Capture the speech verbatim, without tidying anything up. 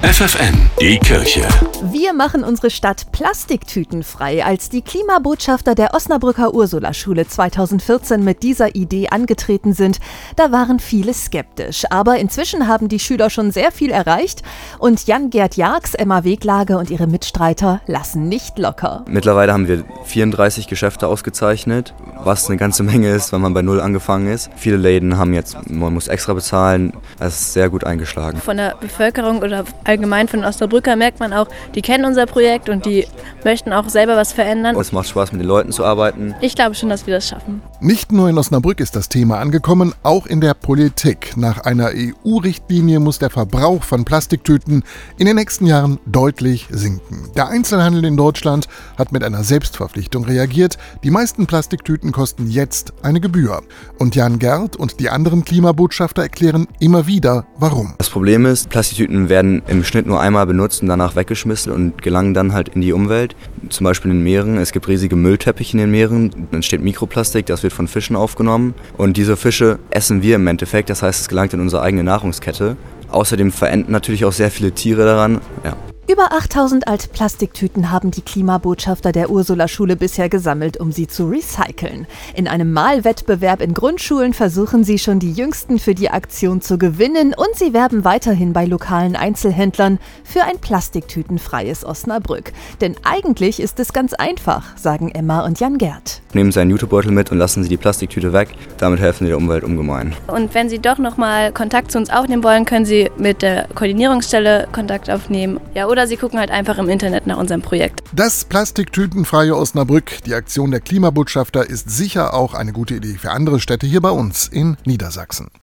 F F N, die Kirche. Wir machen unsere Stadt plastiktütenfrei. Als die Klimabotschafter der Osnabrücker Ursulaschule zweitausendvierzehn mit dieser Idee angetreten sind, da waren viele skeptisch. Aber inzwischen haben die Schüler schon sehr viel erreicht und Jan-Gerd Jarks, Emma Weglager und ihre Mitstreiter lassen nicht locker. Mittlerweile haben wir vierunddreißig Geschäfte ausgezeichnet, was eine ganze Menge ist, wenn man bei Null angefangen ist. Viele Läden haben jetzt, man muss extra bezahlen, das ist sehr gut eingeschlagen. Von der Bevölkerung oder allgemein von den Osnabrücker merkt man auch, die kennen unser Projekt und die möchten auch selber was verändern. Es macht Spaß, mit den Leuten zu arbeiten. Ich glaube schon, dass wir das schaffen. Nicht nur in Osnabrück ist das Thema angekommen, auch in der Politik. Nach einer E U-Richtlinie muss der Verbrauch von Plastiktüten in den nächsten Jahren deutlich sinken. Der Einzelhandel in Deutschland hat mit einer Selbstverpflichtung reagiert. Die meisten Plastiktüten kosten jetzt eine Gebühr. Und Jan-Gerd und die anderen Klimabotschafter erklären immer wieder, warum. Das Problem ist, Plastiktüten werden im Schnitt nur einmal benutzt und danach weggeschmissen und gelangen dann halt in die Umwelt. Zum Beispiel in den Meeren. Es gibt riesige Müllteppiche in den Meeren. Dann entsteht Mikroplastik, das wird von Fischen aufgenommen. Und diese Fische essen wir im Endeffekt. Das heißt, es gelangt in unsere eigene Nahrungskette. Außerdem verenden natürlich auch sehr viele Tiere daran. Ja. Über achttausend Altplastiktüten haben die Klimabotschafter der Ursulaschule bisher gesammelt, um sie zu recyceln. In einem Malwettbewerb in Grundschulen versuchen sie schon die Jüngsten für die Aktion zu gewinnen und sie werben weiterhin bei lokalen Einzelhändlern für ein plastiktütenfreies Osnabrück. Denn eigentlich ist es ganz einfach, sagen Emma und Jan-Gerd. Nehmen Sie einen Jutebeutel mit und lassen Sie die Plastiktüte weg. Damit helfen Sie der Umwelt ungemein. Und wenn Sie doch nochmal Kontakt zu uns aufnehmen wollen, können Sie mit der Koordinierungsstelle Kontakt aufnehmen. Ja, oder Sie gucken halt einfach im Internet nach unserem Projekt. Das plastiktütenfreie Osnabrück, die Aktion der Klimabotschafter, ist sicher auch eine gute Idee für andere Städte hier bei uns in Niedersachsen.